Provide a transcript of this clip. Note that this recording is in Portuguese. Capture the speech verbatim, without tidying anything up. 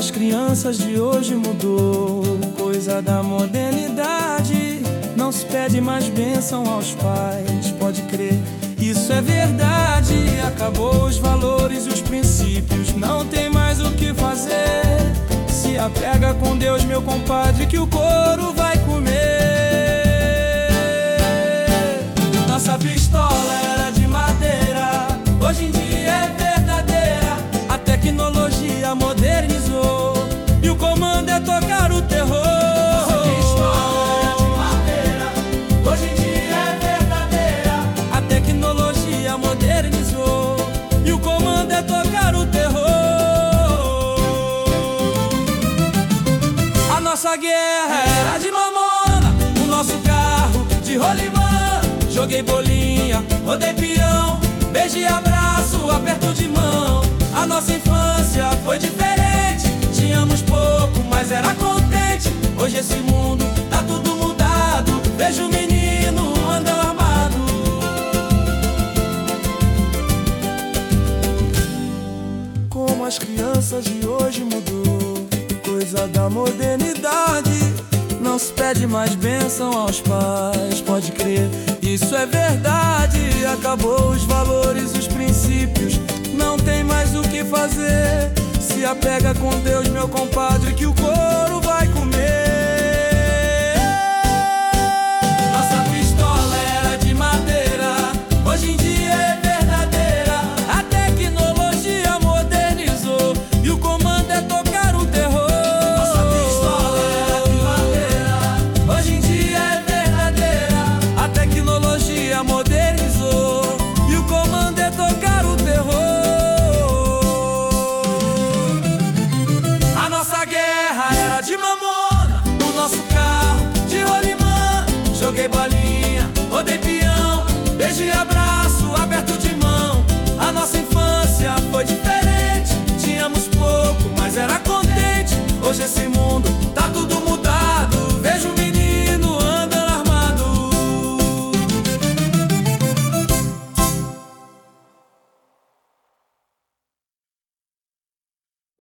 as crianças de hoje mudou, coisa da modernidade. Não se pede mais bênção aos pais, pode crer, isso é verdade. Acabou os valores e os princípios, não tem mais o que fazer. Se apega com Deus, meu compadre, que o couro vai comer. Nossa pistola era de madeira, hoje em dia é verdadeira. A tecnologia modernizou e o comando é tocar o terror. Nossa pistola era de madeira, hoje em dia é verdadeira. A tecnologia modernizou e o comando é tocar o terror. A nossa guerra era de mamona, o nosso carro de rolimã. Joguei bolinha, rodei peão, beijo e abraço, aperto de mão. A nossa infância foi diferente, tínhamos pouco, mas era contente. Hoje esse mundo tá tudo mudado, vejo o menino andando armado. Como as crianças de hoje mudou, coisa da modernidade. Não se pede mais bênção aos pais, pode crer, isso é verdade. Acabou os valores, os princípios, não tem mais o que fazer. Se apega com Deus, meu compadre, que o couro vai comer.